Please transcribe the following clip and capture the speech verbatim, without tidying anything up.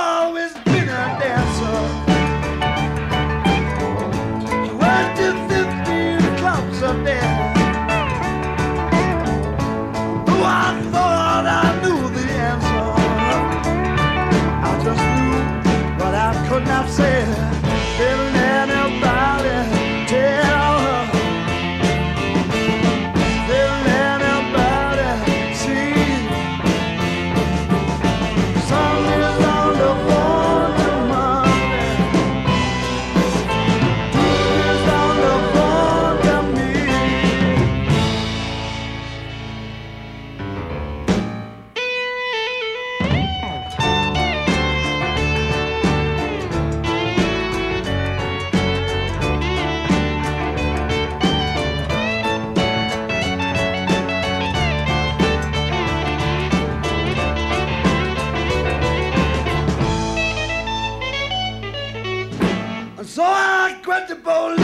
always been a dancer. She worked in fifteen clubs a day. Oh, I thought I knew the answer. I just knew, but I could not say. Didn't anybody tell her? Didn't anybody see? Sun is on the phone to Monday. Dude is on the phone to me. And so I grabbed the bowl